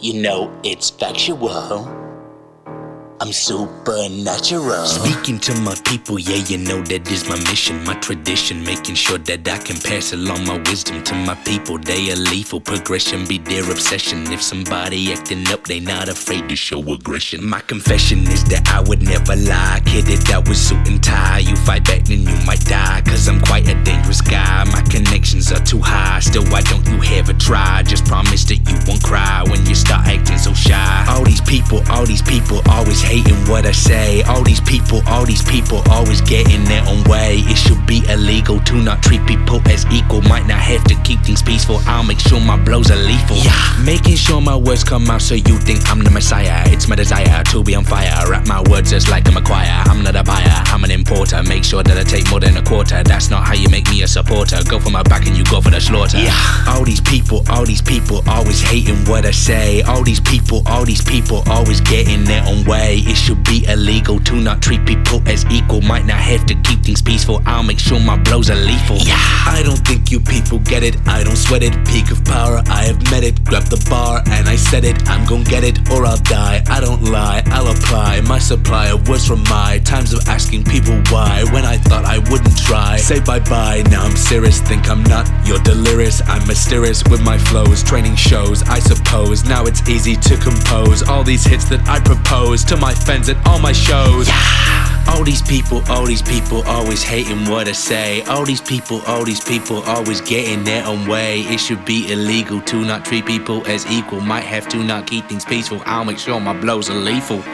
You know it's factual. I'm supernatural. Speaking to my people, yeah, you know that is my mission, my tradition, making sure that I can pass along my wisdom to my people. They are lethal, progression be their obsession. If somebody acting up, they not afraid to show aggression. My confession is that I would never lie. Kidded, I was suit and tie. You fight back, then you might die, cause I'm quite a dangerous guy. My connections are too high, still why don't you ever try? Just promise that you won't cry when you start acting so shy. All these people always hating what I say. All these people always getting their own way. It should be illegal to not treat people as equal. Might not have to keep things peaceful, I'll make sure my blows are lethal. Yeah, making sure my words come out so you think I'm the messiah. It's my desire to be on fire, rap my words just like I'm a choir. I'm not a buyer, I'm an importer. Make sure that I take more than a quarter. That's not how you make me a supporter. Go for my back and you go for the slaughter. Yeah, all these people always hating what I say. All these people always getting their own way. It should be illegal to not treat people as equal. Might not have to keep things peaceful, I'll make sure my blows are lethal. Yeah, I don't think you people get it, I don't sweat it. Peak of power, I have met it. Grab the bar and I said it, I'm gon' get it or I'll die. I don't lie, I'll apply my supply of words from my times of asking people why, when I thought I wouldn't try. Say bye-bye, now I'm serious, think I'm not, you're delirious. I'm mysterious with my flows, training shows, I suppose. Now it's easy to compose all these hits that I propose to my fans at all my shows. Yeah. All these people always hating what I say. All these people always getting their own way. It should be illegal to not treat people as equal. Might have to not keep things peaceful, I'll make sure my blows are lethal.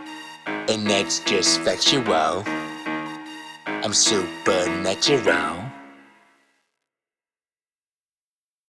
And that's just factual. I'm supernatural.